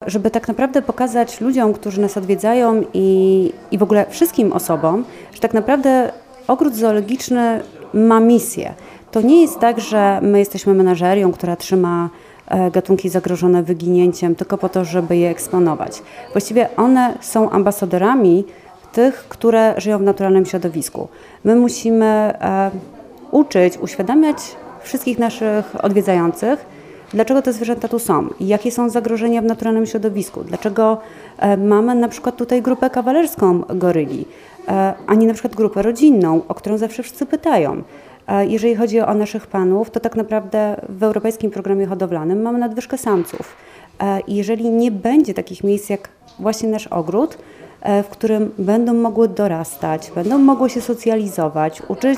żeby tak naprawdę pokazać ludziom, którzy nas odwiedzają i w ogóle wszystkim osobom, że tak naprawdę ogród zoologiczny ma misję. To nie jest tak, że my jesteśmy menażerią, która trzyma gatunki zagrożone wyginięciem tylko po to, żeby je eksponować. Właściwie one są ambasadorami tych, które żyją w naturalnym środowisku. My musimy uczyć, uświadamiać wszystkich naszych odwiedzających, dlaczego te zwierzęta tu są i jakie są zagrożenia w naturalnym środowisku. Dlaczego mamy na przykład tutaj grupę kawalerską goryli, a nie na przykład grupę rodzinną, o którą zawsze wszyscy pytają. Jeżeli chodzi o naszych panów, to tak naprawdę w Europejskim Programie Hodowlanym mamy nadwyżkę samców. I jeżeli nie będzie takich miejsc jak właśnie nasz ogród, w którym będą mogły dorastać, będą mogły się socjalizować, uczyć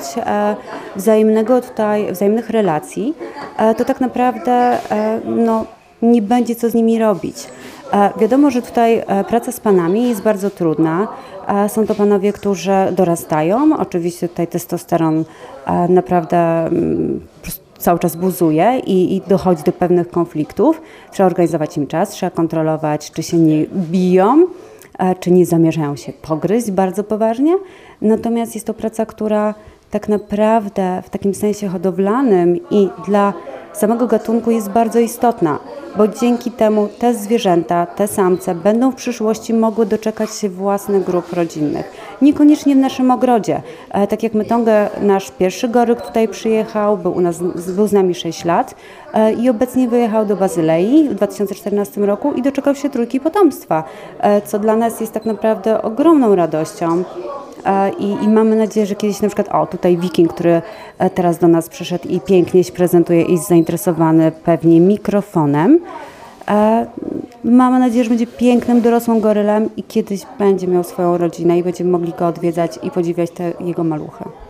wzajemnych relacji, to tak naprawdę nie będzie co z nimi robić. Wiadomo, że tutaj praca z panami jest bardzo trudna. Są to panowie, którzy dorastają. Oczywiście tutaj testosteron naprawdę cały czas buzuje i dochodzi do pewnych konfliktów. Trzeba organizować im czas, trzeba kontrolować, czy się nie biją, czy nie zamierzają się pogryźć bardzo poważnie. Natomiast jest to praca, która tak naprawdę w takim sensie hodowlanym i dla samego gatunku jest bardzo istotna, bo dzięki temu te zwierzęta, te samce będą w przyszłości mogły doczekać się własnych grup rodzinnych. Niekoniecznie w naszym ogrodzie. Tak jak Mytonge, nasz pierwszy goryl tutaj przyjechał, był z nami 6 lat i obecnie wyjechał do Bazylei w 2014 roku i doczekał się 3 potomstwa, co dla nas jest tak naprawdę ogromną radością. I mamy nadzieję, że kiedyś na przykład, tutaj Wiking, który teraz do nas przyszedł i pięknie się prezentuje i jest zainteresowany pewnie mikrofonem. Mamy nadzieję, że będzie pięknym, dorosłym gorylem i kiedyś będzie miał swoją rodzinę i będziemy mogli go odwiedzać i podziwiać te jego maluchy.